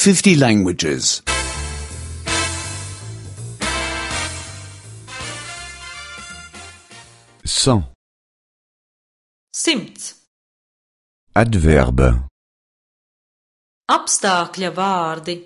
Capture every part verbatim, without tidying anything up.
fifty languages. Cent. Simts. Adverbe. Apstākļa vārdi.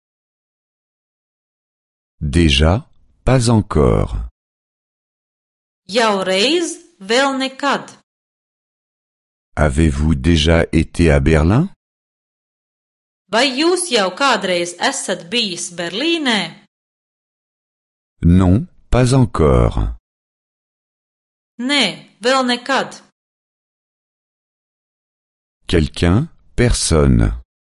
Déjà, pas encore. Jau reiz, vēl nekad. Avez-vous déjà été à Berlin? Vai jūs jau kādreiz esat bijis Berlīnē? Non, pas encore. Nē, vēl nekad. Quelqu'un, personne.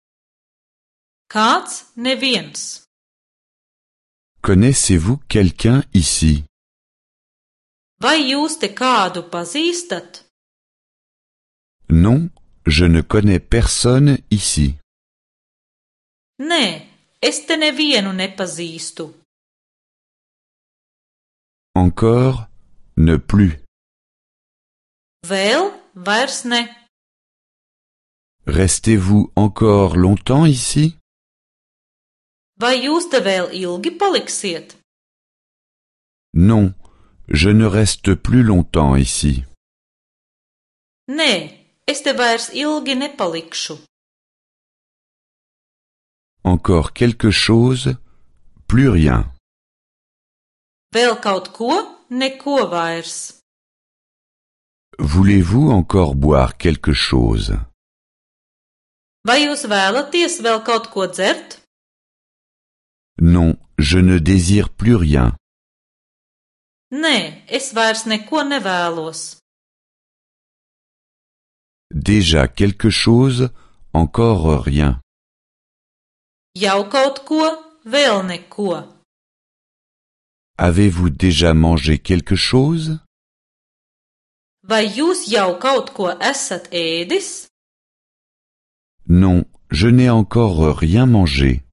Kāds, neviens. Connaissez-vous quelqu'un ici? Vai jūs te kādu pazīstat? Non, je ne connais personne ici. Nē, es te nevienu nepazīstu. Encore, ne plus. Vēl, vairs ne. Restez-vous encore longtemps ici? Vai jūs te vēl ilgi paliksiet? Non, je ne reste plus longtemps ici. Nē, es te vairs ilgi nepalikšu. Encore quelque chose, plus rien. Vēl kaut ko, neko vairs. Voulez-vous encore boire quelque chose? Vai jūs vēlaties vēl kaut ko dzert? Non, je ne désire plus rien. Nē, es vairs neko nevēlos. Déjà quelque chose, encore rien. Jau kaut ko, vēl neko. Avez-vous déjà mangé quelque chose? Vai jūs jau kaut ko esat ēdis? Non, je n'ai encore rien mangé.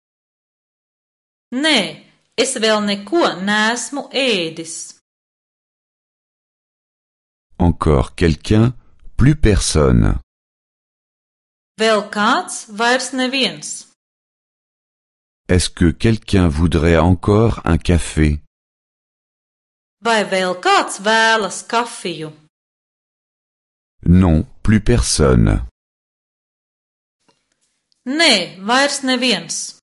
Nē, es vēl neko neesmu ēdis. Encore quelqu'un, plus personne. Vēl kāds, vairs neviens. Est-ce que quelqu'un voudrait encore un café? Vai vēl kāds vēlas kafiju? Non, plus personne. Nē, vairs neviens.